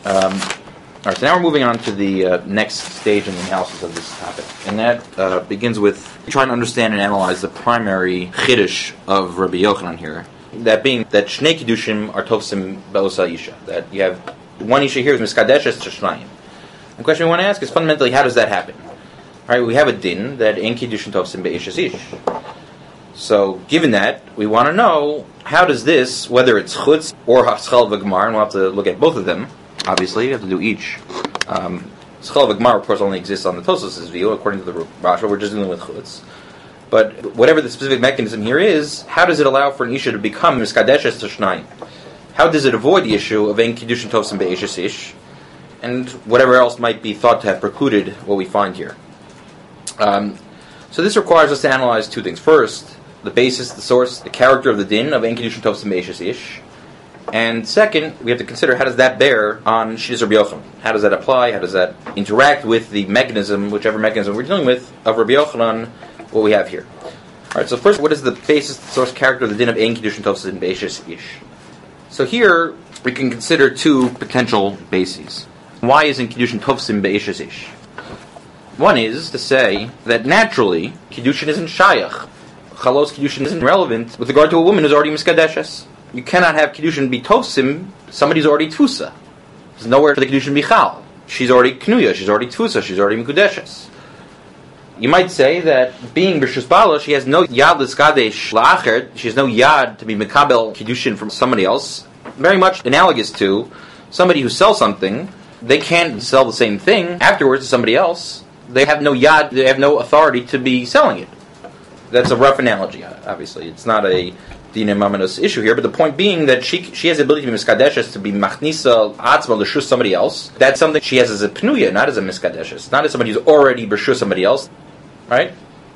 All right, so now we're moving on to the next stage in the analysis of this topic, and that begins with trying to understand and analyze the primary chiddush of Rabbi Yochanan here. That being that Shnei Kiddushim are Tofsim Be'osa Isha, that you have one Isha here is Miskadeshes to Shnayim. The question we want to ask is fundamentally, how does that happen? All right, we have a din that in Kiddushin Tofsim Be'ishes Ish. So, given that, we want to know, how does this, whether it's Chutz or Schel V'Gmar, and we'll have to look at both of them, obviously, you have to do each. Schel V'Gmar, of course, only exists on the Tosfos' view, according to the Rashba, we're just dealing with Chutz. But whatever the specific mechanism here is, how does it allow for an Isha to become Miskadeshes to Shnayim? How does it avoid the issue of Ein Kiddushin Tofsim Be'ishes Ish, and whatever else might be thought to have precluded what we find here? So this requires us to analyze two things. First, the basis, the source, the character of the din of Ein Kiddushin Tofsim Be'ishes Ish. And second, we have to consider, how does that bear on Shittas Rabbi Yochanan? How does that apply? How does that interact with the mechanism, whichever mechanism we're dealing with, of Rabbi Yochanan, what we have here? Alright, so first, what is the basis, the source, character of the din of Ein Kiddushin Tofsim Be'ishes Ish? So here, we can consider two potential bases. Why is Ein Kiddushin Tofsim Be'ishes Ish? One is to say that naturally, Kiddushin isn't Shayach. Chalos Kiddushin isn't relevant with regard to a woman who's already Miskadeshes. You cannot have Kiddushin be Tofsim, somebody's already Tfusa. There's nowhere for the Kiddushin be Chal. She's already Knuya, she's already Tfusa, she's already Mikudeshes. You might say that being B'Shus Bala, she has no Yad L'Skadesh La'acher, she has no Yad to be Mekabel Kiddushin from somebody else. Very much analogous to somebody who sells something, they can't sell the same thing afterwards to somebody else. They have no Yad, they have no authority to be selling it. That's a rough analogy, obviously. It's not a Dinei Mamonos issue here, but the point being that she has the ability to be Miskadeshes, to be Machnisa Atzma L'Shus somebody else. That's something she has as a Pnuya, not as a Miskadeshes, not as somebody who's already B'Shus somebody else. Right?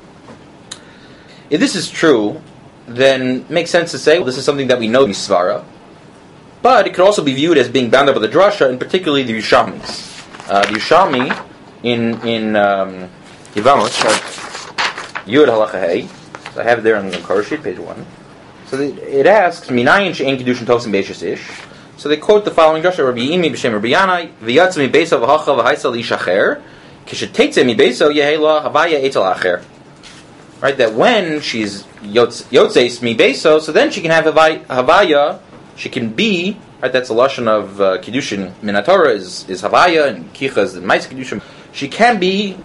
If this is true, then it makes sense to say, well, this is something that we know Misvara, but it could also be viewed as being bound up with the Drasha, and particularly the Yushalmis. The Yushalmi in Yevamos, Yud Halacha Hey, so I have it there on the cover sheet, page 1. So it asks, Minayin she'en Kiddushin Tofsim Be'ishes Ish. So they quote the following Drasha, Rabbi Yimi b'Shem Rabbi Yanai, V'yatz mi Beisa v'hacha v'haisa Ish Acher, Kishetetze mi Beisa yehela havaya etel Acher. Right, that when she's Yotzeis mi Beisa, so then she can have havaya, she can be, right, that's the lashon of Kiddushin Minatorah is havaya, and Kicha is the Mais Kiddushin. She can be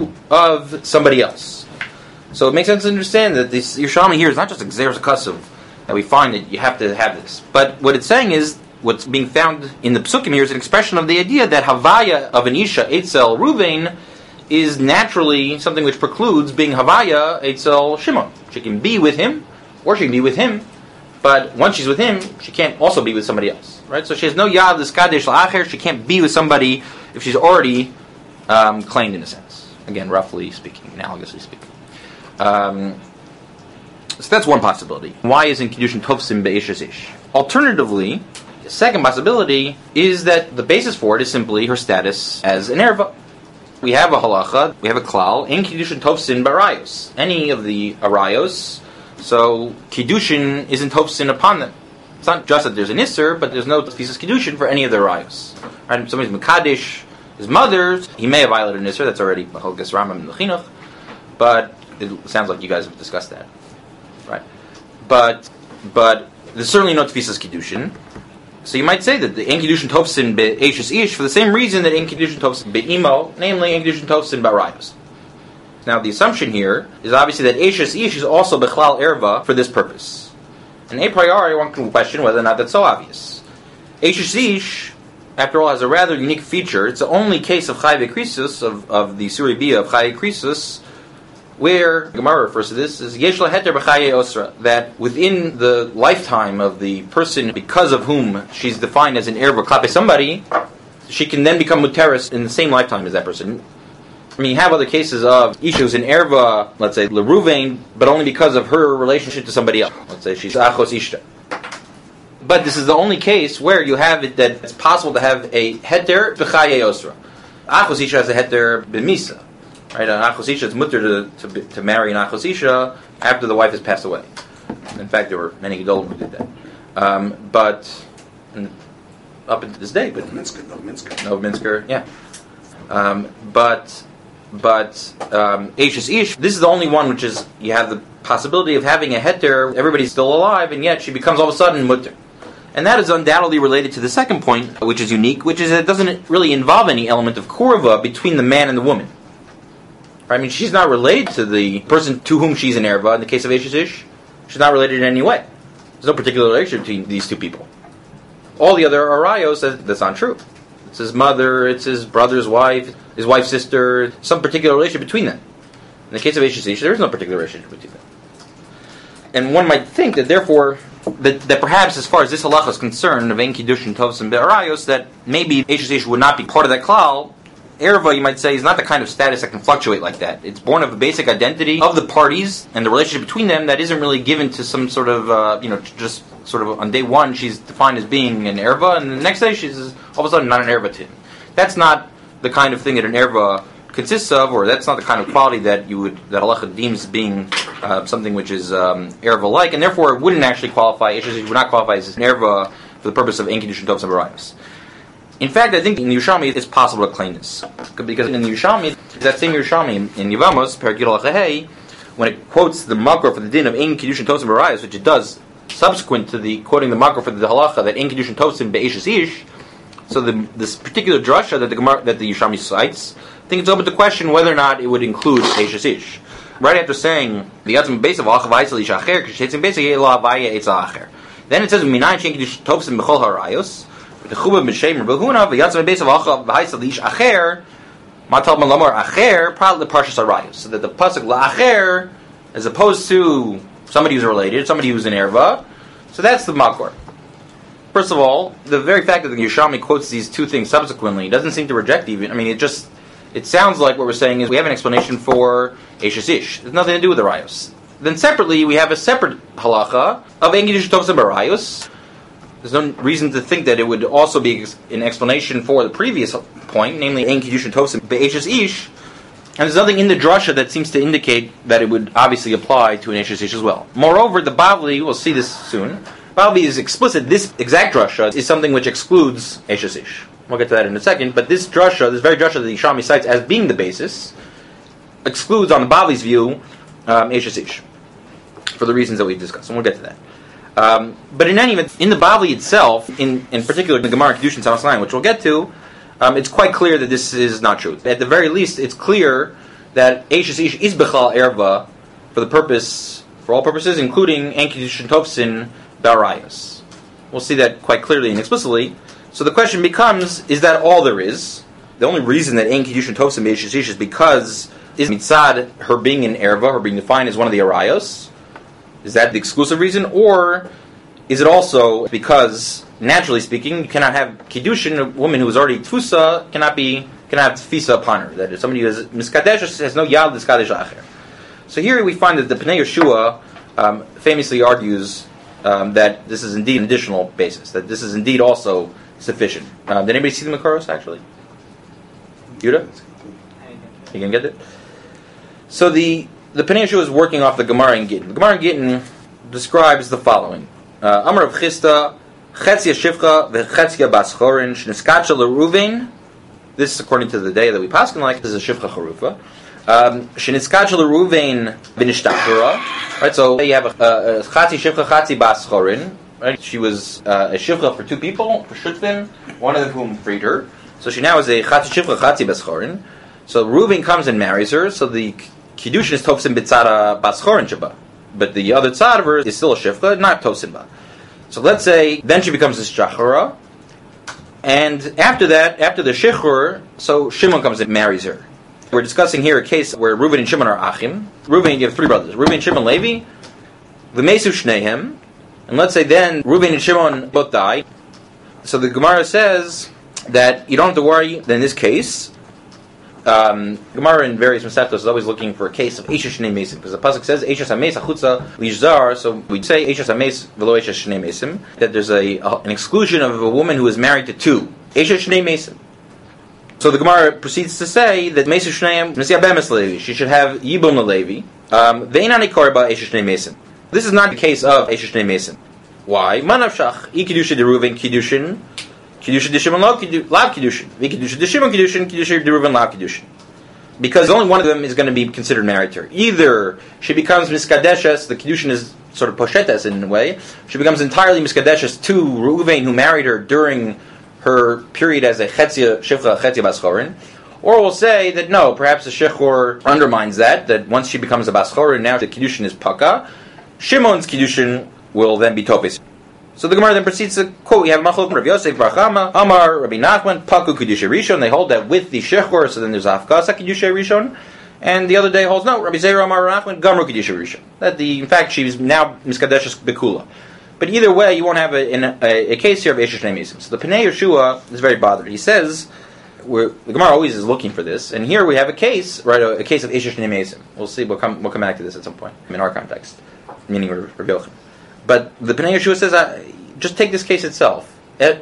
of somebody else. So it makes sense to understand that this Yerushalmi here is not just a Gzeres Kasav, that we find that you have to have this. But what it's saying is, what's being found in the Psukim here is an expression of the idea that Havaya of an Isha, Eitzel Ruvain, is naturally something which precludes being Havaya, Eitzel Shimon. She can be with him, or she can be with him, but once she's with him, she can't also be with somebody else. Right? So she has no Yad L'Skadesh L'Acher, she can't be with somebody if she's already claimed in a sense. Again, roughly speaking, analogously speaking. So that's one possibility. Why isn't Kiddushin Tofsim Be'ishes Ish? Alternatively, the second possibility is that the basis for it is simply her status as an erva. We have a halacha, we have a klal, in Kiddushin Tofsim Barayos. Any of the arayos, so Kiddushin isn't Tofsin upon them. It's not just that there's an Isser, but there's no thesis Kiddushin for any of the arayos. Right? Somebody's Mekadesh, his mother, he may have violated an Isser, that's already Halgas Rambam in the Chinuch, but it sounds like you guys have discussed that, right? But there's certainly no tefisas kiddushin. So you might say that the Ein Kiddushin Tofsin Be'eshes Ish for the same reason that Ein Kiddushin Tofsin Be'imo, namely Ein Kiddushin Tofsin Ba'rayos. Now the assumption here is obviously that Eshes Ish is also Bechlal Erva for this purpose. And a priori one can question whether or not that's so obvious. Eshes Ish, after all, has a rather unique feature. It's the only case of Chai V'Krisus, of the Suri Bia of Chai V'Krisus, where Gemara refers to this as Yesh Heter B'Chaye Osra, that within the lifetime of the person because of whom she's defined as an erva klape somebody, she can then become muteris in the same lifetime as that person. I mean, you have other cases of issues in erva, let's say Leruvain, but only because of her relationship to somebody else. Let's say she's achos ishta. But this is the only case where you have it that it's possible to have a heter B'Chaye Osra. Achos ishta has a heter b'misa. Right, an Achos Isha is mutter to marry an Achos Isha after the wife has passed away. In fact, there were many Gedolim who did that. But up into this day. But Minsker. Yeah. But Ashes Ish, this is the only one which is, you have the possibility of having a heter, everybody's still alive, and yet she becomes all of a sudden mutter. And that is undoubtedly related to the second point, which is unique, which is that it doesn't really involve any element of kurva between the man and the woman. I mean, she's not related to the person to whom she's an erva. In the case of Ashes Ish, she's not related in any way. There's no particular relationship between these two people. All the other arayos, that's not true. It's his mother, it's his brother's wife, his wife's sister, some particular relationship between them. In the case of Ashes Ish, there is no particular relationship between them. And one might think that therefore, that perhaps as far as this halacha is concerned, of Ein Kiddushin Tovsim Be'arayos, that maybe Ashes Ish would not be part of that klal. Erva, you might say, is not the kind of status that can fluctuate like that. It's born of a basic identity of the parties and the relationship between them that isn't really given to some sort of, just sort of on day one she's defined as being an erva, and the next day she's all of a sudden not an erva to him. That's not the kind of thing that an erva consists of, or that's not the kind of quality that that halacha deems being something which is erva-like, and therefore it wouldn't actually qualify. It would not qualify as an erva for the purpose of Ein Kiddushin Tovsim Be'arayos. In fact, I think in Yerushalmi it's possible to claim this, because in the Yerushalmi, that same Yerushalmi in Yevamos, Perek Yud Halacha Hey, when it quotes the makor for the din of Ein Kiddushin Tovsim Be'arayos, which it does subsequent to the quoting the makor for the halacha that Ein Kiddushin Tovsim Be'eshes Ish, so this particular drasha that the Yerushalmi cites, I think it's open to question whether or not it would include Eshes Ish. Right after saying the Yatzim base of Achav Aisel Ish Acher, Kishetzim base of Yela Avaya Eitza Acher. Then it says Minayin Shein Kiddushin Tovsim Bechol Harayos. The Chubah B'Shem Rebehuna v'Yatzim base of Achav Aisel Ish Acher. Matal Malamor Acher probably the Parshas Harayos. So that the pasuk LaAcher, as opposed to somebody who's related, somebody who's an erva. So that's the makor. First of all, the very fact that the Yerushalmi quotes these two things subsequently doesn't seem to reject even. I mean, it sounds like what we're saying is we have an explanation for Eshes Ish. There's nothing to do with the Rayos. Then separately, we have a separate halacha of Ein Kiddushin Tovsim Be'arayos. There's no reason to think that it would also be an explanation for the previous point, namely Ein Kiddushin Tovsim Be'eshes Ish. And there's nothing in the drasha that seems to indicate that it would obviously apply to an Eshes Ish as well. Moreover, the Bavli, we'll see this soon, Bavli is explicit. This exact drasha is something which excludes Eshes Ish. We'll get to that in a second. But this drasha, this very drasha that the Yerushalmi cites as being the basis, excludes, on the Bavli's view, Eshes Ish, for the reasons that we've discussed. And we'll get to that. But in any event, in the Bavli itself, in particular in the Gemara Kiddushin Samas Line, which we'll get to, it's quite clear that this is not true. At the very least, it's clear that Eshes Ish is Bechal Erva for all purposes, including Ein Kiddushin Tovsim Be'arayos. We'll see that quite clearly and explicitly. So the question becomes, is that all there is? The only reason that Ein Kiddushin Tovsim Be'eshes Ish is because is mitzad her being an erva, her being defined as one of the arayos? Is that the exclusive reason, or is it also because, naturally speaking, you cannot have kiddushin, a woman who is already tfusa cannot have tfisa upon her? That is, somebody who is miskadesh has no yad miskadesh acher. So here we find that the Pnei Yeshua famously argues that this is indeed an additional basis, that this is indeed also sufficient. Did anybody see the Makaros actually? Yuda? You can get it? So the Pnei Yeshua is working off the Gemara in Gittin. The Gemara in Gittin describes the following. Amar of Chisda, Chetzia Shivcha, V'Chetzia Bas Chorin, Shniskacha L'Ruvein. This is according to the day that we paskin like. This is a Shivcha Charufa. Shniskacha L'Ruvein B'Nishtachura. Right, so you have a Chatzi Shivcha, Chatzi Bas Chorin. Right, she was a Shivcha for two people, for Shutvim, one of whom freed her. So she now is a Chatzi Shivcha, Chatzi Bas Chorin. So Reuven comes and marries her, so the Kiddushin is Tovsim B'Tzara Bas Chorin Sheba. But the other tzad of her is still a Shivcha, not Tovsim Ba. So let's say, then she becomes a Shachara, and after that, after the Shechur, so Shimon comes and marries her. We're discussing here a case where Reuven and Shimon are Achim. Reuven, you have three brothers. Reuven, Shimon, Levi. V'Mesu Shnehem. And let's say then, Reuven and Shimon both die. So the Gemara says that you don't have to worry in this case. Gemara in various Masechtos is always looking for a case of Eishes Shnei Mesim, because the pasuk says Eishes Hameis Achutza Lishzar. So we say Eishes Hameis V'lo Eishes Shnei Mesim, that there's an exclusion of a woman who is married to two Eishes Shnei Mesim. So the Gemara proceeds to say that Mesu Shneim Nesiya Bemes Levi, she should have Yibum Levi. Ve'inani Korba Eishes Shnei Mesim. This is not the case of Eishes Shnei Mesim. Why? Manavshach Ikidushin Deruvin Kiddushin Kiddushin Dishimon Lav Kiddushin. Kiddushin Dishimon Kiddushin, Kiddushin Deruvin Lav Kiddushin. Because only one of them is going to be considered married to her. Either she becomes Miskadeshes, the Kiddushin is sort of poshetes in a way, she becomes entirely Miskadeshes to Reuven, who married her during her period as a Chetzia, Shivcha Chetzia Baschorin. Or we'll say that no, perhaps the Shechor undermines that once she becomes a Baschorin, now the Kiddushin is Paka. Shimon's Kiddushin will then be Topes. So the Gemara then proceeds to quote, we have Machlok Rav Yosef Bar Chama, Amar Rabbi Nachman, Paku Kiddushay Rishon. They hold that with the Shechor, so then there's Hafkasa Kiddushay Rishon. And the other day holds, no, Rabbi Zera Amar Nachman, Gamru Kiddushay Rishon. That in fact, she's now Miskadeshes Bekula. But either way, you won't have a case here of Eshesh Nemesim. So the Pnei Yeshua is very bothered. He says, the Gemara always is looking for this, and here we have a case, right, a case of Eshesh Nemesim. We'll see, we'll come back to this at some point, in our context, meaning Rav Yochanan. But the Pnei Yeshua says, just take this case itself. I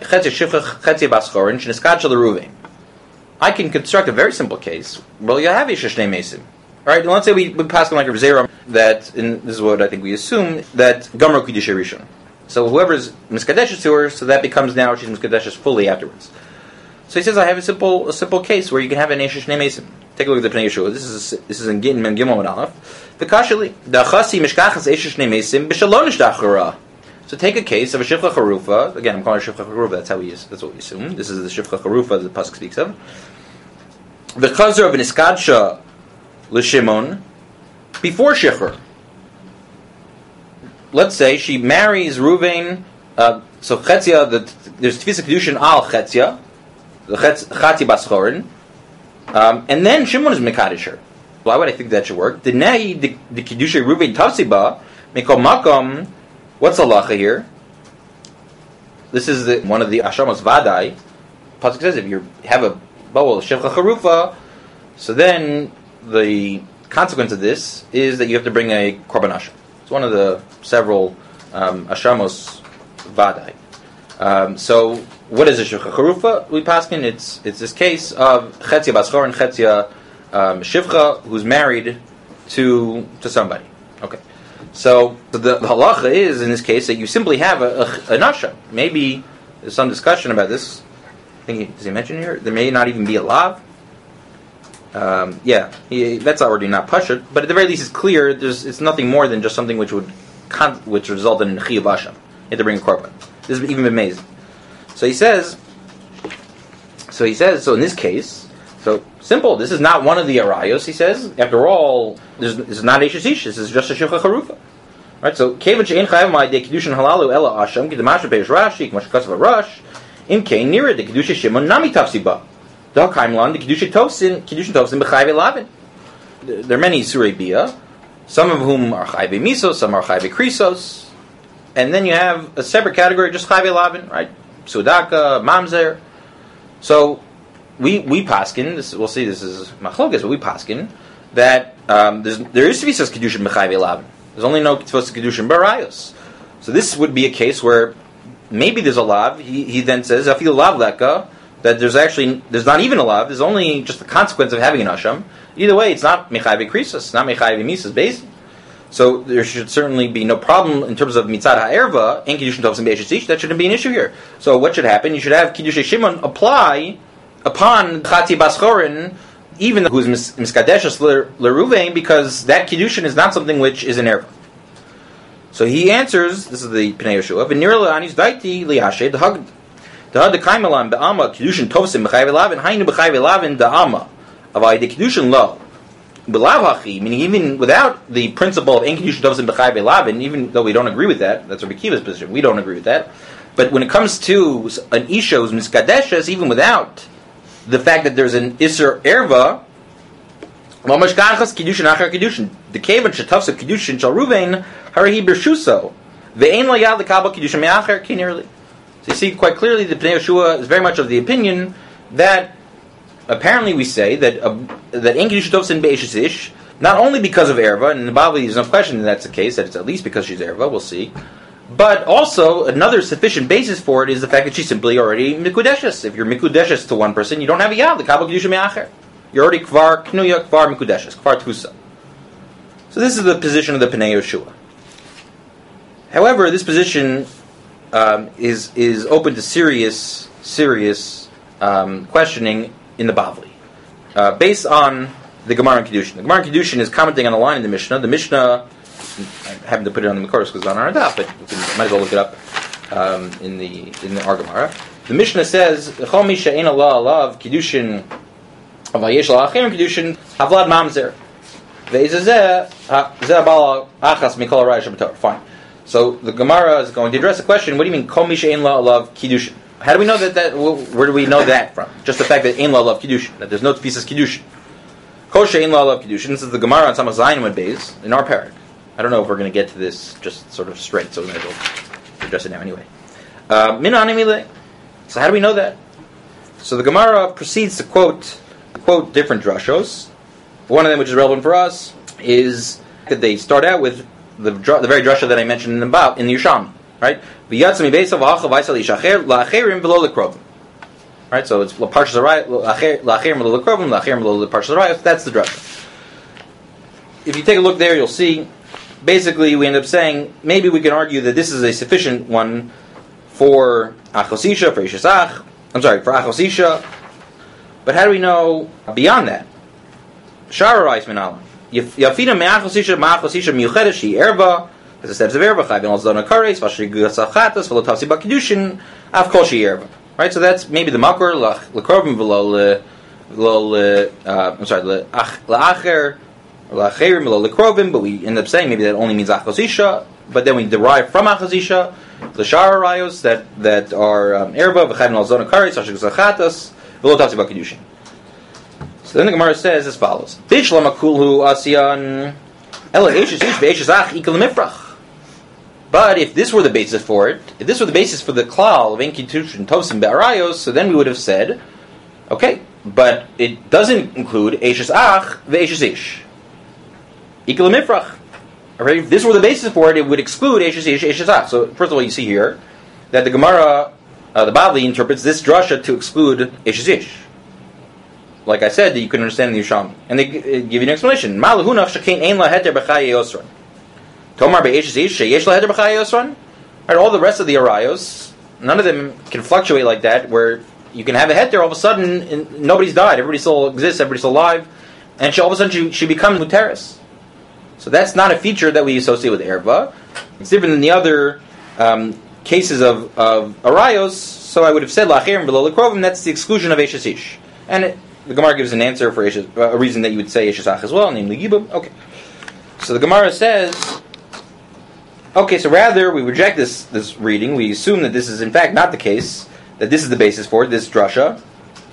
can construct a very simple case. Well, you have Eshesh Nemesim. Alright, let's say we pass on like Rav Zera, that, and this is what I think we assume, that Gamro Kiddushay Rishon. So whoever's Miskadeshes to her, so that becomes now she's Miskadeshes fully afterwards. So he says, I have a simple case where you can have an Eshesh Nemesim. Take a look at the Pnei Yeshua. This is in Gittin Mem Gimel and Aleph. The Kashali, the Chasi Mishkachas Eshesh Nemesim b'Shalon Nishdachara. So take a case of a Shivcha Charufa. Again, I'm calling it Shivcha Charufa. That's what we assume. This is the Shivcha Charufa that the pasuk speaks of. The Chazer of an Iskadsha l'Shimon before Shechur. Let's say she marries Reuven. So Chetzia, there's Tfisa Kedushin al Chetzia, the Chati Baschorin, and then Shimon is Mekadosh her. Why would I think that should work? The Kiddushay Reuven Tavsiba Mekom Makom. What's the halacha here? This is one of the Ashamos Vadai. Pasuk says if you have a bowl of Shivcha Charufa, so then the consequence of this is that you have to bring a Korban Asham. It's one of the several Ashamos Vadai. So what is a Shivcha Charufa? We paskin it's this case of Chetzia Baschor and Chetzia Shivcha who's married to somebody. Okay. So the halacha is in this case that you simply have an asham. Maybe there's some discussion about this. I think does he mention here there may not even be a lav. That's already not pashut, but at the very least it's clear. It's nothing more than just something which result in chiyuv asham. You have to bring a korban. This is even amazing. So he says. So in this case. So simple. This is not one of the arayos. He says. After all, this is not eshes ish. This is just a shivcha charufa, right? So kevan she'en chayav ma'idei kiddushin halalu ela asham k'demasher peish Rashi k'masher kasav Rush im kein nira the kiddushin Shimon nami tafsiba da kaimlan the kiddushin tovsin b'chayve lavin. There are many surei bia, some of whom are chayve misos, some are chayve krisos, and then you have a separate category just chayve lavin, right? Sudaka, mamzer. So. We paskin. We'll see. This is machlokas, but we paskin that there is to be such kedushin b'chayve lavin. There's only no supposed to kedushin barayos. So this would be a case where maybe there's a lav. He then says afil lav leka that there's not even a lav. There's only just the consequence of having an asham. Either way, it's not mechayve krisos, not mechayve misas base. So there should certainly be no problem in terms of mitzad ha'erva and kedushin tovsim be'eshes ish. That shouldn't be an issue here. So what should happen? You should have kiddushay Shimon apply upon Chati Baschorin, even who's Miskadeshes L'Ruvein, because that Kiddushin is not something which is an erva. So he answers, this is the Pnei Yeshua, V'nir le'anis daiti li'ashe d'had d'kaimelam be'ama Kiddushin tovsim b'chayve lavin, hainu b'chayve lavin da'ama, avai de Kiddushin lo. B'lav hachi, meaning even without the principle of en Kiddushin tovsim b'chayve lavin, even though we don't agree with that, that's Rabbi Kiva's position, we don't agree with that, but when it comes to an Isha who's Miskadeshes, even without the fact that there's an Isser Erva, Mamashkachas Kiddushin Achar Kiddushin, the Kavan Shetafsa Kiddushin Shal Ruvein, Harahi Bershuso, Ve'en Layad Lekabal Kiddushin Me'achar Kinirli. So you see quite clearly the Pnei Yeshua is very much of the opinion that apparently we say that En Kiddushin Tovsin Be'eshes Ish, not only because of Erva, and in the Bavli there's no question that that's the case, that it's at least because she's Erva, we'll see. But also, another sufficient basis for it is the fact that she's simply already mikudeshes. If you're mikudeshes to one person, you don't have a yav, the kabel kedusha me'acher. You're already kvar knuya, kvar mikudeshes, kvar tfusa. So this is the position of the Pnei Yeshua. However, this position is open to serious questioning in the Bavli, based on the Gemara in Kedushin. The Gemara in Kedushin is commenting on the line in the Mishnah. The Mishnah, I happen to put it on the Makoros because it's on our daf, but we might as well look it up in the Ar Gemara. The Mishnah says, "Chol mi she'ein Allah alav Kedushin avayesh la'achim Kedushin havlad mamzer ve'izazeh zeh bal achas mikol harayis shabator." Fine. So the Gemara is going to address the question: what do you mean Kol mi she'ein la alav Kedushin? How do we know that? Where do we know that from? Just the fact that ein la alav Kedushin, that there's no pieces Kedushin. Kol she'ein la alav Kedushin. This is the Gemara on Samach Zayin Amud Beis in our parak. I don't know if we're going to get to this just sort of straight, so we might as well address it now anyway. So how do we know that? So the Gemara proceeds to quote different drashos. One of them, which is relevant for us, is that they start out with the very drasha that I mentioned in the Yerushalmi, right? Right, so it's Parshas Arayos. That's the drasha. If you take a look there, you'll see. Basically, we end up saying maybe we can argue that this is a sufficient one for Achosisha, for Ishesach. I'm sorry, for Achosisha. But how do we know beyond that? Shararais Minalam. Yafina me'Achosisha ma'Achosisha miuchedes she erva. As the steps of erva chayvin al zona kares v'ashri gusachatas v'lo tavsi b'kedushin av kol she erva. Right, so that's maybe the makor l'krovim v'lo la'acher. But we end up saying maybe that only means achosisha, but then we derive from achosisha the shara rayos that are erba v'chayvin al zona kares v'ashri gusachatas v'lo tavsi b'kedushin. So then the Gemara says as follows: Bishlam akulhu asiyan ela eshes ish ve'eshesach ikal mifrach. But if this were the basis for it, if this were the basis for the klal of Enkitushin Tosim Be'arayos, so then we would have said, okay, but it doesn't include eshes ach ve'eshes ish ikal mifrach. Alright, if this were the basis for it, it would exclude eshes ish eshes ach. So first of all, you see here that the Gemara, the Bavli interprets this drasha to exclude eshes ish. Like I said, you can understand the Yerushalmi. And they give you an explanation. Malahunach shekein ein la heter b'chaye yosran. Tomar be'eshes ish sheyesh la heter b'chaye yosran. Right, all the rest of the arayos, none of them can fluctuate like that, where you can have a heter, all of a sudden, and nobody's died, everybody still exists, everybody's still alive, and all of a sudden she becomes muteris. So that's not a feature that we associate with erva. It's different than the other cases of arayos, so I would have said la'acherim v'lo l'krovim, that's the exclusion of eshes ish. And the Gemara gives an answer for a reason that you would say Yeshesach as well, namely Yibum. Okay. So the Gemara says, okay, so rather we reject this reading. We assume that this is in fact not the case, that this is the basis for it, this drasha.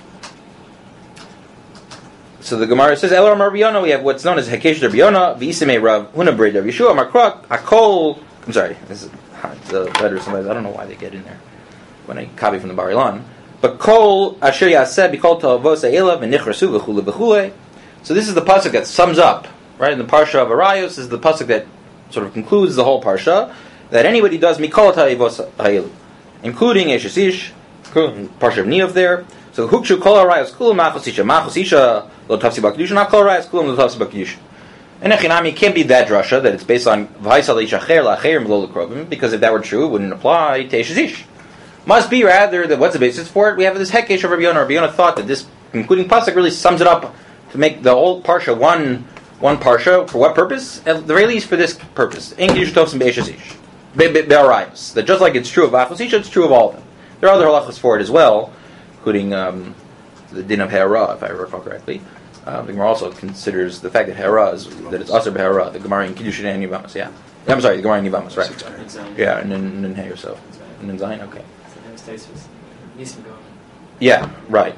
So the Gemara says, El Amar Rabbi, we have what's known as Hekesh Rabbi Yonah, V'Isimei Rav Huna B'Rei Rav Yeshua, Makrak, Akol. I'm sorry, this is the letter. Sometimes I don't know why they get in there when I copy from the Bar Ilan. But kol asher yaseh b'kol ta'avos ha'elav v'nichrasu v'chule v'chule. So this is the pasuk that sums up, right, in the parsha of Arayos. This is the pasuk that sort of concludes the whole parsha, that anybody does mikol ta'avos ha'elav, including eshes ish, parsha of Niyov there. So hukshu kol Arayos kulam machosisha lo tafsi b'kedushin, not kol Arayos kulam lo tafsi b'kedushin. And echinami can't be that drasha that it's based on v'haisal ishacher la'acherim v'lo l'krovim, because if that were true, it wouldn't apply to eshes ish. Must be rather that what's the basis for it? We have this Hekesh of Rabbi Yonah. Rabbi Yonah thought that this concluding pasuk really sums it up to make the whole parsha one parsha. For what purpose? At the very least, for this purpose. Enkidush Tovsim Be'eshes Ish Be'arayos. That just like it's true of Achos Isha, it's true of all of them. There are other halachos for it as well, including the din of Ha'ara, if I recall correctly. The Gemara also considers the fact that Ha'ara is that it's Aser Be'ara, the Gemara in Kiddushin and Yivamas. Yeah, I'm sorry, the Gemara in Yivamas, right? Yeah, and then Hey or so, and then Zayin. Okay. Yeah, right.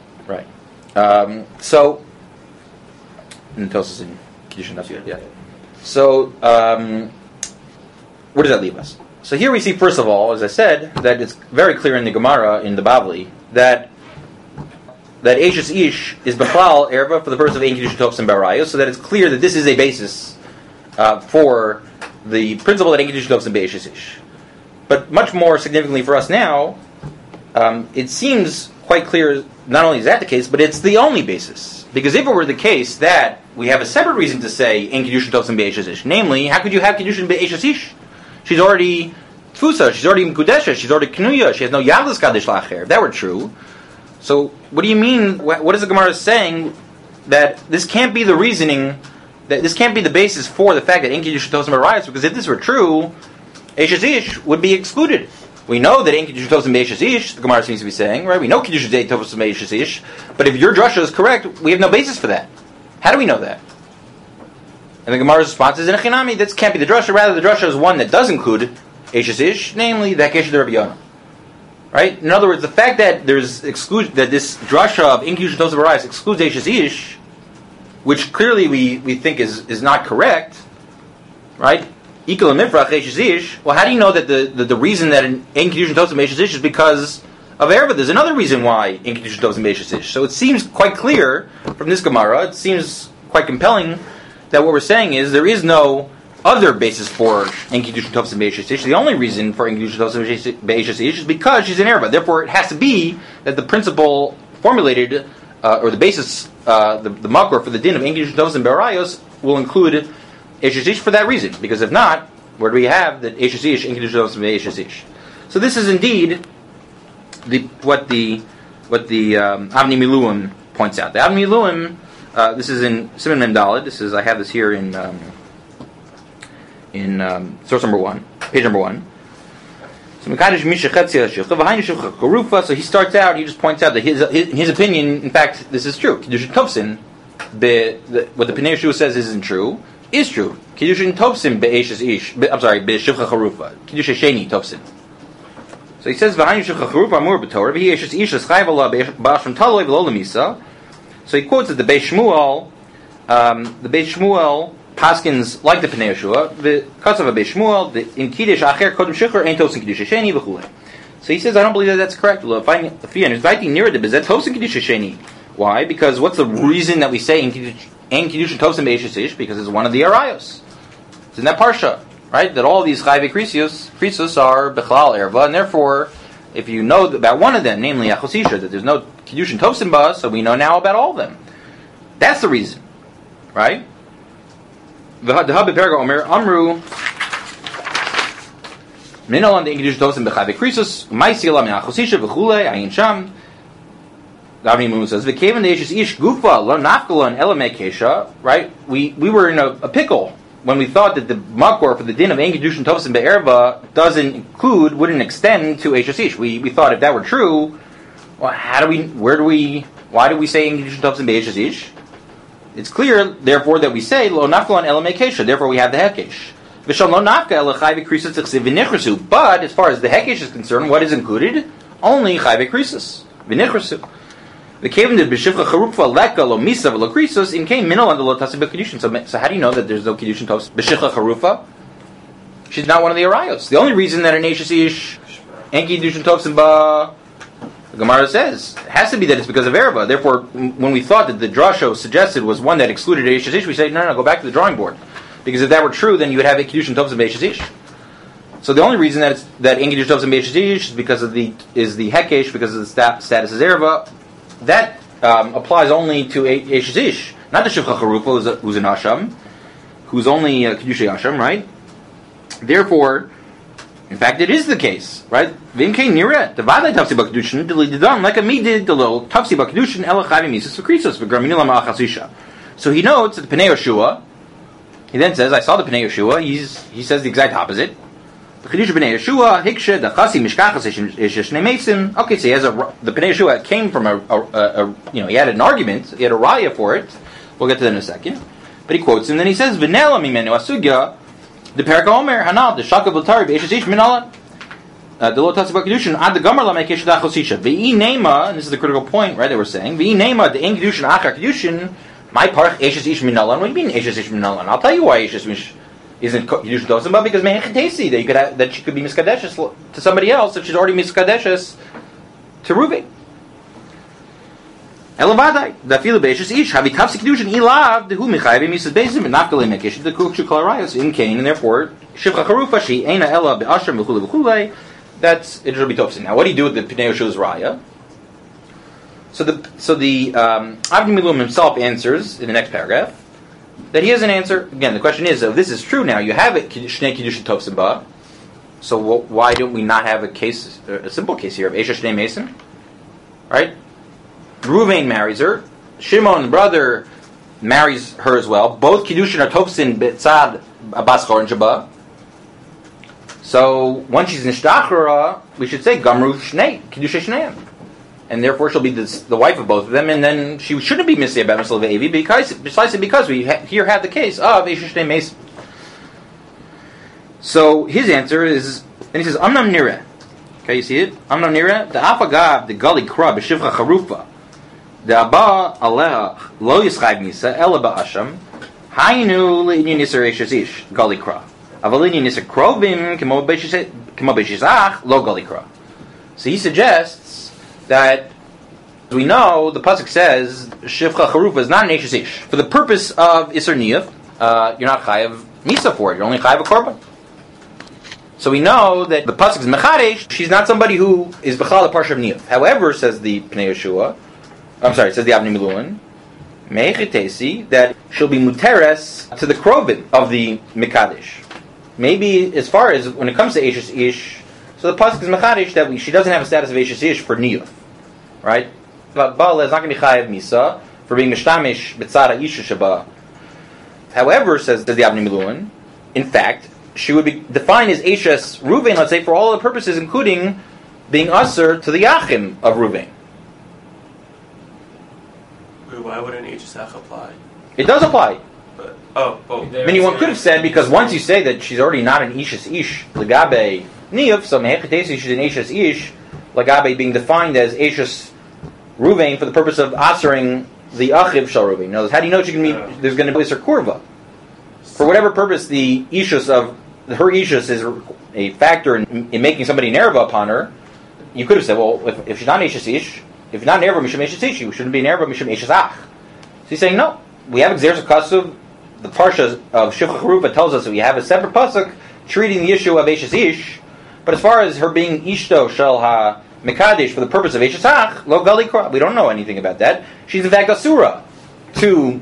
So, and Tosos in Kiddushin Nafsi, yeah. So, where does that leave us? So here we see, first of all, as I said, that it's very clear in the Gemara, in the Bavli, that Eshes Ish is Bechlal Erva for the purpose of Ein Kiddushin Tovsim Be'arayos, so that it's clear that this is a basis for the principle that Ein Kiddushin Tovsim Be'eshes Ish. But much more significantly for us now, it seems quite clear, not only is that the case, but it's the only basis. Because if it were the case that we have a separate reason to say in Kiddushin Tovsim Be'eshes Ish, namely, how could you have Kiddushin Be'eshes Ish? She's already Tfusa, she's already Mekudesha, she's already Knuya, she has no Yavlis Kaddish Lacher. If that were true, so what do you mean, what is the Gemara saying that this can't be the reasoning, that this can't be the basis for the fact that Ein Kiddushin Tosim Barayos, because if this were true, Eishes Ish would be excluded. We know that Ein Kiddushin Tosim Eishes Ish, the Gemara seems to be saying, right? We know Kiddushin Tosim Eishes Ish, but if your drasha is correct, we have no basis for that. How do we know that? And the Gemara's response is, in a Chinami, this can't be the drasha, rather the drasha is one that does include Eishes Ish, namely the Hakesh of the Rabbi Yonah. Right? In other words, the fact that there's that this drasha of Ein Kiddushin Tosim Barayos excludes Eishes Ish, which clearly we think is not correct, right? Well, how do you know that the reason that Ein Kiddushin Tosim Eishes Ish is because of Erva? There's another reason why Ein Kiddushin Tosim Eishes Ish. So it seems quite clear from this Gemara, it seems quite compelling that what we're saying is there is no other basis for Ein Kiddushin Tosim Eishes Ish. The only reason for Ein Kiddushin Tosim Eishes Ish is because she's an Erva. Therefore, it has to be that the principle formulated, or the basis, the makor for the din of Ein Kiddushin Tosim Barayos will include Eishes Ish for that reason, because if not, where do we have that Eishes Ish, Ein Kiddushin Tosim Eishes Ish? So this is indeed what the Avnei Miluim points out. The Avnei Miluim, this is in Siman Mem Daled. I have this here in source number 1, page number 1. So he starts out. He just points out that in his opinion, in fact, this is true. Kiddushin Tovsin, what the Pnei Yeshua says isn't true. Is true. Kiddushin Tovsin be'eshes ish. I'm sorry, be'shivcha charufa. Kiddushin sheni Tovsin. So he says v'hayin shivcha charufa amur b'torah v'hi eshes ish eschayv Allah ba'ashram taloi v'lo lemisa. So he quotes that the Beis Shmuel paskins like the Pnei Yeshua. The katsav of Beis Shmuel in kiddush acher kodem shichur ein Tovsin kiddushin sheni v'chulei. So he says I don't believe that that's correct. If I inviting near the bezet Tovsin kiddushin sheni. Why? Because what's the reason that we say in Kiddushin Tovsim Eishes Ish? Because it's one of the Arayos. It's in that Parsha, right? That all these Chayve Krisus are Bechlal Erva, and therefore, if you know about one of them, namely Achosisha, that there's no Kiddushin Tovsim Ba, so we know now about all of them. That's the reason, right? The Habib Perga Omer Amru Minolam the Kiddushin Tovsim Bechayve Krisus Maisilam Achosisha V'chule Ayin Sham. The Avnei Miluim says, "V'kevan de'eshes ish gufa lo nafkalon elamei kesha." Right? We were in a pickle when we thought that the makor for the din of Ein Kiddushin Tovsim be'erva wouldn't extend to eshes ish. We thought if that were true, well, why do we say Ein Kiddushin Tovsim be'eshes ish? It's clear, therefore, that we say lo nafkalon elamei kesha. Therefore, we have the hekesh. V'sham lo nafka elachayve krisus tzchsiv v'nichrasu. But as far as the hekesh is concerned, what is included? Only chayve krisus v'nichrasu. The cave did b'shivcha charukva leka lo misa v'lo krisos in came minol under lo tasib b'kedushin. So how do you know that there's no kedushin tos b'shivcha charufa? She's not one of the arayos. The only reason that an eishes ish and kedushin tosim ba, the Gemara says, it has to be that it's because of erva. Therefore, when we thought that the drasha suggested was one that excluded eishes ish, we say no, go back to the drawing board, because if that were true, then you would have a kedushin tosim b'eishes ish. So the only reason that en kedushin tosim b'eishes ish is because of the hekesh, because of the status as erva. That applies only to Eishes Ish, not the Shivcha Charufa, who's an Asham, who's only Kedushay Asham, right? Therefore, in fact, it is the case, right? V'imkei nira devadei tafsi b'kedushin delididan like a midid delo tafsi b'kedushin ela chayvim mises v'krisos v'graminilam ma'achasisha. So he notes that the Pnei Yeshua. He then says, "I saw the Pnei Yeshua." He says the exact opposite. The Chiddush B'nei Yeshua, Hikshe, the Chasi Mishkachas Ish Shnei Meisim. Okay, so he has the B'nei Yeshua came from he had an argument, he had a raya for it. We'll get to that in a second. But he quotes him, then he says, V'nela mimenu asugya, the Perka Omer, Hanal, the Shaka B'tari, B'eshes Ish Minala, the Lo Tatsi B'Kedushin, Ad the Gamar Lamekesh Dachosisha. V'i Nema, and this is the critical point, right, that we're saying, V'i Nema, the Ein Kedushin, Achar Kedushin, my parch Eshes Ish Minala. What do you mean Eshes Ish Minala? I'll tell you why Eshes Ish isn't Kedushin Tosim, but because Me'en Chetesi, that she could be Miskadeshes to somebody else if she's already Miskadeshes to Reuven. Elavadai, the Fila Be'eshes Ish, Havi Tafsi Kedushin Ilav, the Hu Mechayve Mises Bezim, and Nafkalei Mekesh, the Kukshu Kalarayos in Cain, and therefore, Shivcha Charufa, she Eina Ella Be'ashram V'chule V'chule, that's it should be Tofsin. Now, what do you do with the Pnei Yeshua's Raya? So the Avnei Miluim himself answers in the next paragraph that he has an answer. Again, the question is, if this is true now, you have it Shnei Kiddushin Tofsim Ba, So why don't we not have a simple case here of Esha Shnei Mason? Right? Ruvain marries her. Shimon, the brother, marries her as well. Both Kiddushin are Tofsin B'tzad Abaschor and Shabbat. So once she's Nishtachara, we should say Gamru Shnei, Kiddushay Shneim. And therefore she'll be the wife of both of them, and then she shouldn't be Missy Bat Misl Ve'evi precisely because we here have the case of Esha Shnei Mason. So his answer is, and he says, Amnam Nireh. Okay, you see it? Amnam Nireh. The Afagav, the Gali Kra, B'Shivcha Charufa. The Abba Aleha Lo Yischayv Misa, Ela Ba'asham. Hainu Le'inyin Yisar Eshes Ish, Gali Kra. Avalin Yisar Krovim, Kemo B'Shizach, Lo Gali Kra. So he suggests that we know the pasuk says Shivcha Charufa is not an Eshes Ish. For the purpose of Isser Niyaf, you're not Chayav Misa for it. You're only Chayav a Korban. So we know that the pasuk is Mechadesh. She's not somebody who is Bechal a Parsha of Niyaf. However, says the Pnei Yeshua, says the Avnei Miluim, Meichitesi, that she'll be Muteres to the Krovim of the Mekadesh. Maybe as far as when it comes to Eshes Ish, so the pasuk is Mechadesh that she doesn't have a status of Eshes Ish for Niyaf, right? But Baal is not going to be Chayav Misa for being Mishtamish B'tzara Isha Shaba. However, says the Avnei Miluim, in fact, she would be defined as Eshes Ruvain, let's say, for all the purposes, including being Asur to the Yachim of Ruvain. Why wouldn't Eshes apply? It does apply. But, I mean, one could have said, because once you say that she's already not an Eshes Ish, Legabe Niyuf, so Mehechetesi, she's an Eshes Ish, Legabe being defined as Eshes Ruvain for the purpose of Asuring the Achiv Shal Ruvain. Now, how do you know there's going to be Isser Kurva? For whatever purpose the Ishus of her Ishus is a factor in making somebody Nerva upon her, you could have said, well, if she's not Eshes Ish, if not Nerva Mishum Eshes Ish, you shouldn't be Nerva Mishum Eshes Ach. So he's saying, no, we have Xeris Kasuv, the Parsha of Shivcha Charufa tells us that we have a separate pasuk treating the issue of Eshes Ish, but as far as her being Ishto Shel Ha Mekadesh for the purpose of Eshes Ach, Lo Gali Kra, we don't know anything about that. She's in fact Asura to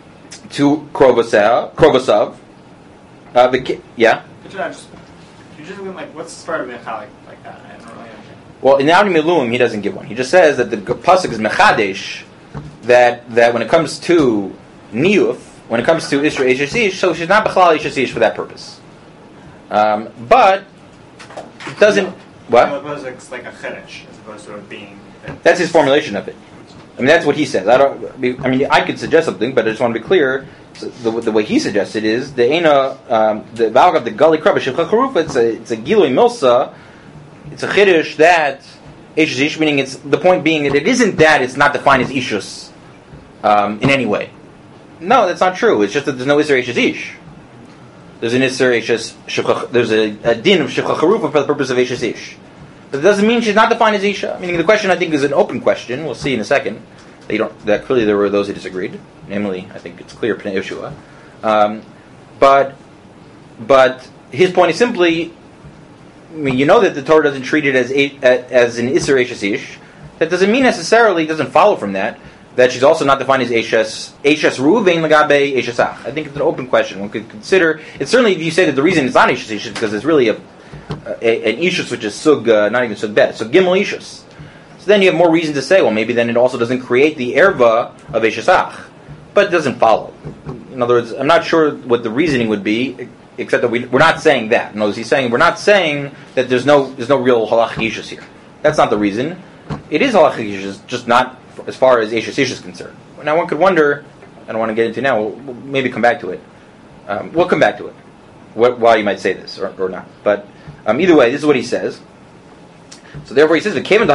Krovasav. Yeah? You just like, what's the start of Mechalik like that? I don't really understand. Well, in Avnei Miluim, he doesn't give one. He just says that the pasuk is Mechadesh, that when it comes to Niyuf, when it comes to Isra Eshes Ish, so she's not Bechlal Eshes Ish for that purpose. But it doesn't... What? It's like a Chedesh, as opposed to it being... That's his formulation of it. I mean, that's what he says. I could suggest something, but I just want to be clear. So the way he suggested is the valve of the Gali Krab Shivcha Charufa. It's a Gilui Milsa. It's a Chiddush that Eshes Ish, meaning it's the point being that it isn't that it's not defined as Ishus in any way. No, that's not true. It's just that there's no Isser Eshes Ish. There's an Isser Eshes. There's a din of Shivcha Charufa for the purpose of Eshes Ish. But it doesn't mean she's not defined as Isha. Meaning the question, I think, is an open question. We'll see in a second. That clearly there were those who disagreed. Namely, I think it's clear, Pnei Yeshua. But his point is simply, I mean, you know that the Torah doesn't treat it as an Isser Eshes Ish. That doesn't mean necessarily, doesn't follow from that she's also not defined as Eshes Ruvain Lagabe Eshes Ach. I think it's an open question. One could consider, it's certainly, if you say that the reason it's not Eshes Ish is because it's really an Ishus which is Sug, not even Sug Bet, so Gimel Ishus. So then you have more reason to say, well, maybe then it also doesn't create the erva of Eshes Ach. But it doesn't follow. In other words, I'm not sure what the reasoning would be, except that we're not saying that. In other words, he's saying, we're not saying that there's no real halachic Ishus here. That's not the reason. It is halachic Ishus, just not as far as Eshes Ish is concerned. Now one could wonder, I don't want to get into now, we'll maybe come back to it. We'll come back to it, why you might say this, or not. But either way, this is what he says. So therefore he says, so that's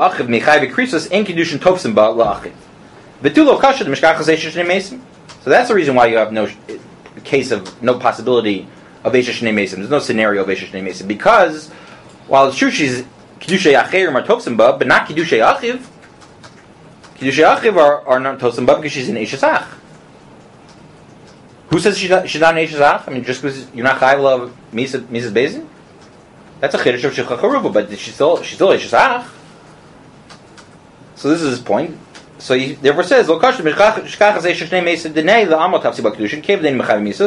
the reason why you have no case of no possibility of Eshes Shnei Mesim. There's no scenario of Eshes Shnei Mesim. Because while it's true she's Kiddushay Acher or Tofsim Ba, but not Kiddushay Achiv, Kiddushay Achiv are not Tofsim Ba because she's in Eshes Ach. Who says she's not in Eshes Ach? I mean, just because you're not Chayv of Mises Bezin? That's a Chiddush of Shivcha Charufa, but she's still Eshes Ach. So this is his point. So he therefore says, Lo Kasher Mishkachas Eshes Shnei Mesim Denei LaAmot Tafsi Ba Kiddushin Kev Dein Mechav Mises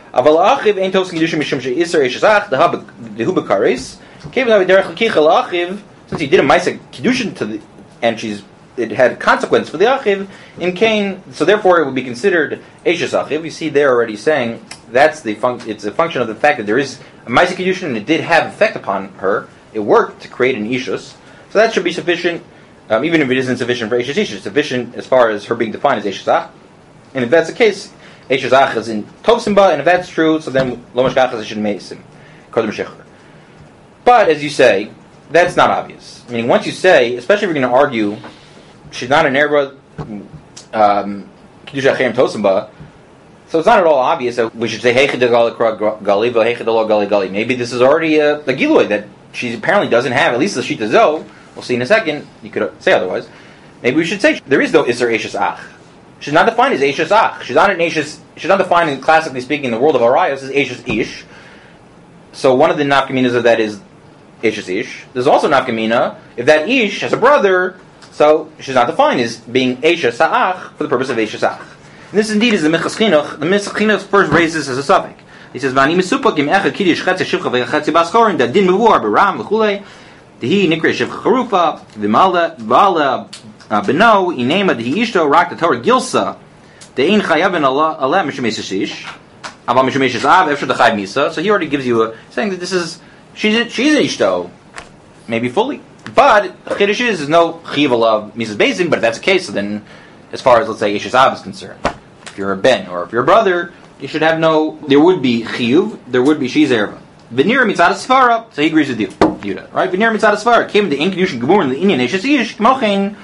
Aval achiv ein toskin kedushin mishum she'isar eshazach dehu bekaris. Kevan aviderech l'kicha la'achiv, since he did a ma'aseh kedushin to the, and it had consequence for the achiv in Cain, so therefore it would be considered eishes achiv. You see, they're already saying that's it's a function of the fact that there is a ma'aseh kedushin and it did have effect upon her. It worked to create an ishus, so that should be sufficient. Even if it isn't sufficient for eishes ish, it's sufficient as far as her being defined as eishes ach. And if that's the case, eishes ach is in tov simba, and if that's true, so then lo mashkach is in meisim kodem shecher. But as you say, that's not obvious. Meaning, once you say, especially if you're going to argue, she's not an erba kedusha achem tosimba, so it's not at all obvious that we should say heichad gali gali heichad lo gali gali. Maybe this is already a gilui that she apparently doesn't have. At least the shita zo. We'll see in a second. You could say otherwise. Maybe we should say there is no iser eishes ach. She's not defined as eishes ach. She's not an eishes. She's not defined, classically speaking, in the world of arayos as eishes ish. So one of the nafkaminas of that is eishes ish. There's also nafkamina if that ish has a brother, so she's not defined as being eishes ach for the purpose of eishes ach. And this indeed is the Minchas Chinuch. The Minchas Chinuch first raises as a suffix. He says, "V'ani mesupak im echad kiddush chetz shivcha v'chetz baschorin da din mevuar b'ram v'chulei dehi nikra shivcha charufa v'malda beno inema dehi ishto rak the Torah gilsa de'in chayavin aleh mishemesh ish aval mishemesh av efshar dechayv misa." So he already gives you saying that this is she's an ishto, maybe fully, but chiddush is no chiv alav misas bezin. But if that's the case, so then as far as let's say ishes av is concerned, if you're a ben or if you're a brother, you should have no. There would be chiyuv. There would be she's erva. V'nira mitzad asfara. So he agrees with you, Yudah. Right? V'nira mitzad asfara came the inkedushin gemur in the inyan eishes ish k'mochein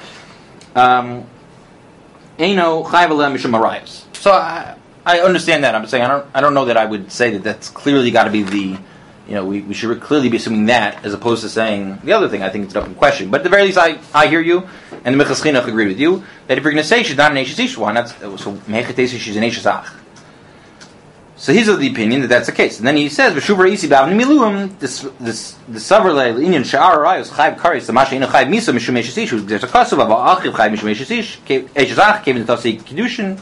eino chayv alem mishum arayos. So I understand that. I'm saying I don't know that I would say that that's clearly got to be the. We should clearly be assuming that as opposed to saying the other thing. I think it's an open question. But at the very least, I hear you, and the Minchas Chinuch agree with you that if you're going to say she's not an eishes ish, why not? So mechatesi she's an eishes ach. So he's of the opinion that that's the case, and then he says, "V'shuvar isi b'avnim miluim this savarle inyan sha'ar arayos chayv karis the masha ina chayv misa mishum eishes ish there's a kasav of achiv chayv mishum eishes ish eishes ach came in the tafsei kedushin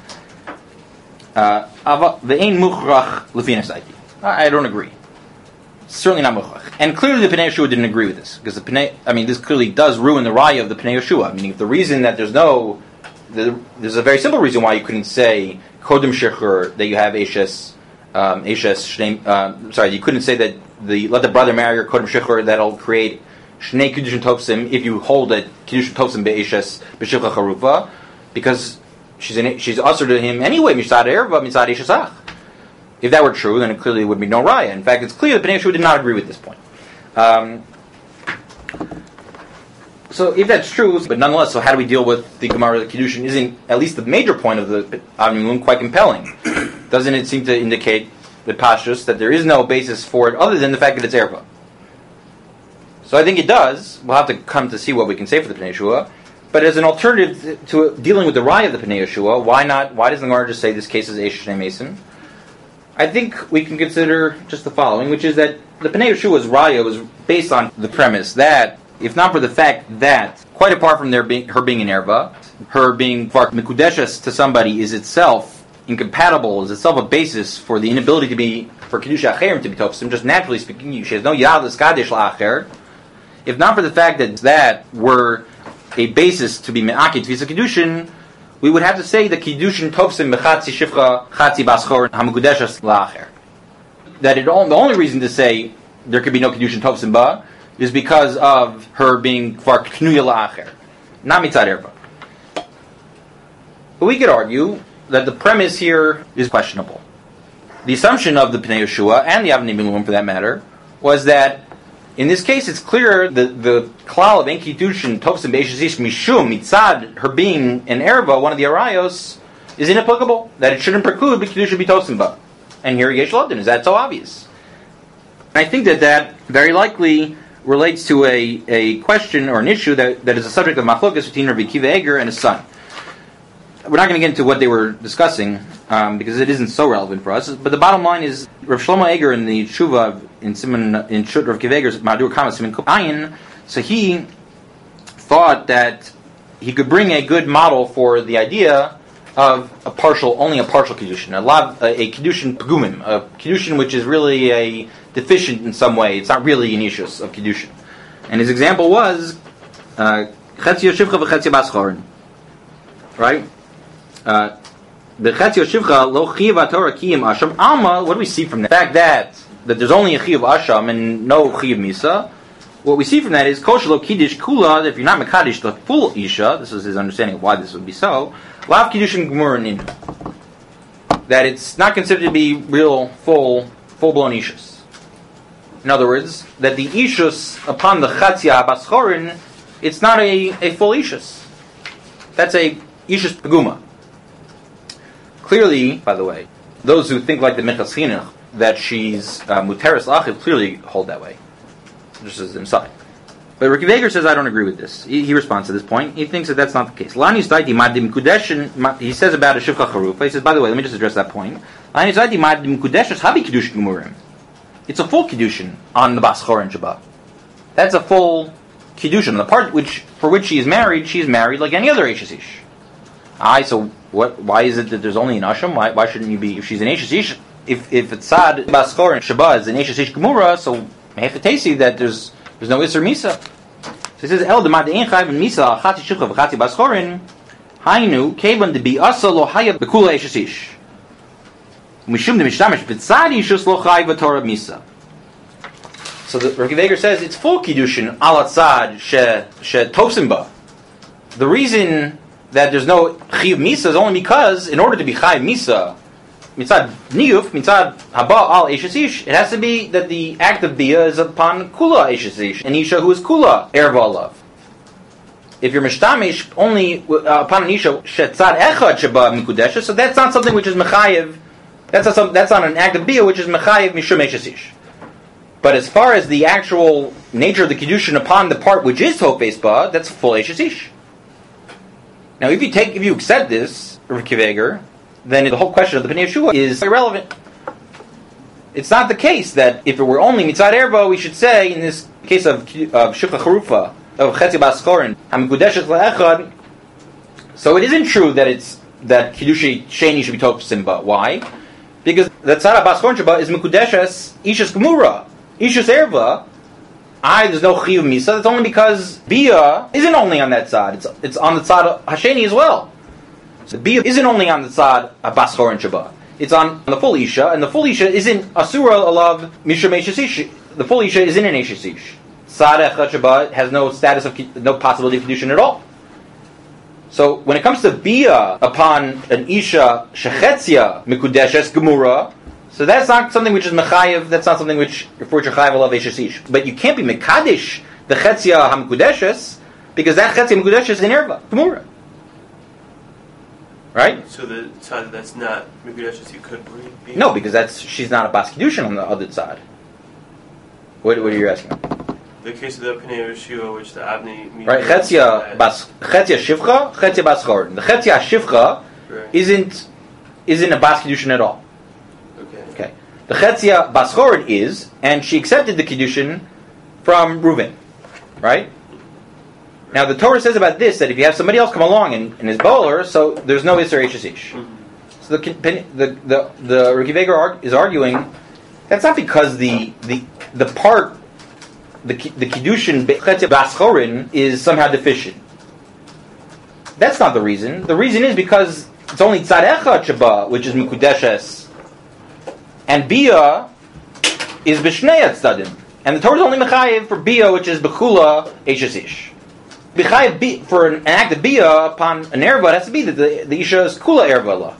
ve'ein muchrach lefinas aiki." I don't agree. Certainly not muchrach, and clearly the Pnei Yeshua didn't agree with this because this clearly does ruin the raya of the Pnei Yeshua. Meaning, if the reason that there's a very simple reason why you couldn't say kodem shechur that you have eishes. You couldn't say that let the brother marry your kodem shechur that'll create shnei kedushin topsim if you hold that kedushin topsim be'eshes b'shivcha charufa because she's usher to him anyway mitzad erva mitzad eishes ach. If that were true, then it clearly would be no raya. In fact, it's clear that Pnei Yeshua did not agree with this point. So if that's true, but nonetheless, so how do we deal with the Gemara Kiddushin? Isn't at least the major point of the Avnei Miluim quite compelling? Doesn't it seem to indicate the Pashtus that there is no basis for it other than the fact that it's erva? So I think it does. We'll have to come to see what we can say for the Pnei Yeshua. But as an alternative to dealing with the raya of the Pnei Yeshua, why not? Why doesn't the Gemara just say this case is Eish Shnei Mason? I think we can consider just the following, which is that the Pnei Yeshua's raya was based on the premise that, if not for the fact that, quite apart from her being an erva, her being far mikudeshes to somebody is itself incompatible, is itself a basis for the inability for kedusha acherim to be tofsim. Just naturally speaking, she has no yad l'skadesh la'acher. If not for the fact that were a basis to be me'akid visa kedushin, we would have to say that Kiddushin Tofsim Bechatzi Shifcha Chatzi Baschor Hamagudeshes La'acher. That the only reason to say there could be no Kiddushin Tofsim Ba is because of her being Kvar Knuya La'acher, not Mitzad Erva. But we could argue that the premise here is questionable. The assumption of the Pnei Yeshua and the Avnei Miluim, for that matter, was that in this case, it's clear that the klal of en kiddushin tofsim be'eshes ish mishum mitzad her being an erva, one of the arayos, is inapplicable. That it shouldn't preclude kiddushin be tofsim ba. And here yesh lodin, is that so obvious? I think that very likely relates to a question or an issue that is a subject of machlokas between Rabbi Akiva Eger and his son. We're not going to get into what they were discussing because it isn't so relevant for us. But the bottom line is, Rav Shlomo Eger in the Tshuva in Rav Akiva Eger's Madur Kama Siman Kuf Ayin, so he thought that he could bring a good model for the idea of only a partial kiddushin, a kiddushin pegumim, a kiddushin which is really a deficient in some way. It's not really an ishus of kiddushin. And his example was chetzi yoshivcha v'chetzi baschorin, right? The chetzi yoshivcha lo chiyav Torah kiyim asham alma. What do we see from that? The fact that there's only a chiyav asham and no chiyav misa. What we see from that is koshelo kiddush kula. If you're not mekadosh the full isha, this is his understanding of why this would be so. Lav kiddushin gemurin in that it's not considered to be real full blown ishus. In other words, that the ishus upon the chatzia baschorin, it's not a full ishus. That's a ishus peguma. Clearly, by the way, those who think like the Minchas Chinuch that she's muteres lachiv clearly hold that way. Just as an aside. But Ricky Vager says, I don't agree with this. He responds to this point. He thinks that that's not the case. He says about a shivcha charufa. He says, by the way, let me just address that point. It's a full kiddushin on the Baschorin Shabbat. That's a full kiddushin. The part for which she is married like any other Eishes Ish. So why is it that there's only an Asham? Why shouldn't you be, if she's an Eishes Ish, if it's Sad Baschorin Shabbat is an Eishes Ish Gemura, so I have to see that there's no Isser Misa. So he says, El demad ein chayv Misa chati shivcha v'chati baschorin hainu kevan de bi'asa lo hayab bekula Eishes Ish mishum de mishtamish b'tzad ishus lo chayv v'torah Misa. So the Ricky Vager says it's full kiddushin al tzad she tofsim ba. The reason that there's no chayv Misa is only because in order to be chayv Misa mitzad niyuf, mitzad haba al Eishes Ish, it has to be that the act of bia is upon kula Eishes Ish, an isha who is kula erva alav. If you're mishtamish only upon an isha shetzad echad sheba mikudesha, so that's not something which is mechayev. That's not an act of bia which is mechayev mishum Eishes Ish. But as far as the actual nature of the kiddushin upon the part which is tofes ba, that's full Eishes Ish. Now, if you accept this, Ricky Vager, then the whole question of the Pnei Yeshua is irrelevant. It's not the case that if it were only mitzad erva, we should say in this case of shivcha charufa of chetzi baschorin hamikudeshes leechad. So it isn't true that kiddushi sheni should be tofsim ba. Why? Because the tzad baschorin shaba is mikudeshes ishus gemura ishus erva. There's no chiyuv misa. That's only because bia isn't only on that side. It's on the tzad hasheni as well. The bia isn't only on the tzad baschorin Shabbat. It's on the full isha, and the full isha isn't asura alav mishum Eishes Ish. The full isha isn't an Eishes Ish. Tzad echad Shabbat has no status of no possibility of kiddushin at all. So when it comes to bia upon an isha shechetzia mikudeshes gemura, so that's not something which is mechayev. That's not something for which you're chayev alav Eishes Ish. But you can't be mekadesh the chetzia hamikudeshes because that chetzia hamikudeshes is in erva gemura. Right? So the side that's not Mikudeshes you could be? No, because she's not a Bas Kiddushin on the other side. What are you asking? The case of the Pnei Yeshua, which the Avni... Right, Chetzia Shivcha, Chetzia Baschorin. The Chetzia Shivcha isn't a Bas Kiddushin at all. Okay. The Chetzia Baschorin is, and she accepted the Kiddushin from Reuven. Right? Now the Torah says about this that if you have somebody else come along and is bowler, so there's no Isser Eishes Ish. Mm-hmm. So the Ricky Vager is arguing that's not because the part the kiddushin Chetzi Baschorin is somehow deficient. That's not the reason. The reason is because it's only tzad echad sheba which is mikudeshes, and bia is b'shnei tzaddim, and the Torah is only mechayev for bia which is bechula Eishes Ish. For an act of bia upon an erva, it has to be that the isha is kula erva.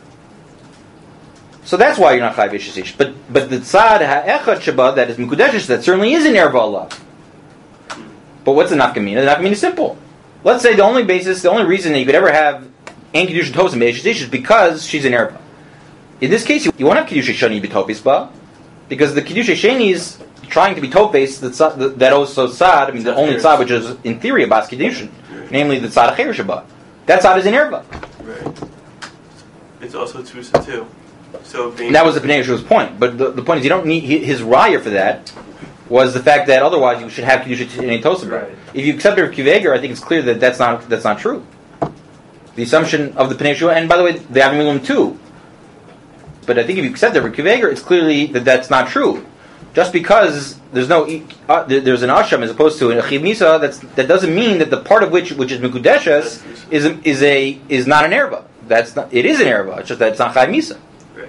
So that's why you're not chayav Eishes Ish. But the tzad ha'echad sheba that is mikudeshes, that certainly is an erva Allah. But what's the nafkamina? The nafkamina is simple. Let's say the only reason that you could ever have an kiddushin tosim Eishes Ish is because she's an erva. In this case, you won't have kiddushin shani b'tofis ba, because the kiddushin shani is trying to be tofes that also tzad. I mean, the only tzad which is in theory a bas kiddushin, namely the tzad acher sheba. That tzad is an erva. Right. It's also tzusa too. So that was the Pnei Yeshua's point. But the point is, you don't need his raya for that. Was the fact that otherwise you should have kiddushin in a tosim. Right. If you accept Ricky Vager, I think it's clear that that's not true. the assumption of the Pnei Yeshua, and by the way, the Avim too. But I think if you accept the Rekiv it's clearly that that's not true. Just because there's there's an asham as opposed to an achiv misa, that doesn't mean that the part of which is mikudeshes is not an erba. It is an erba. It's just that it's not chayv misa. Right.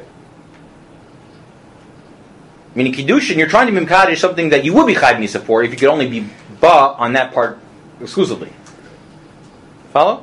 Meaning kiddushin, you're trying to be mikadesh something that you would be chayv misa for if you could only be ba on that part exclusively. Follow?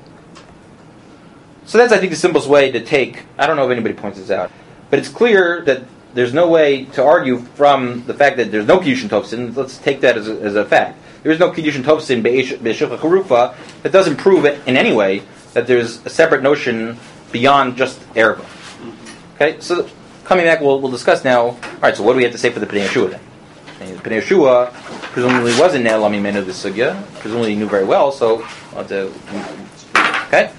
So that's, I think, the simplest way to take. I don't know if anybody points this out, but it's clear that there's no way to argue from the fact that there's no Kiddushin Tovsin. Let's take that as a fact. There is no Kiddushin Tovsin Be'eshukha Charufa that doesn't prove it in any way that there's a separate notion beyond just Erba. Okay, so coming back, we'll discuss now. All right, so what do we have to say for the Pnei Yeshua then? The Pnei Yeshua presumably wasn't Ne'elam Mimenu the Sugya. Presumably he knew very well, so okay.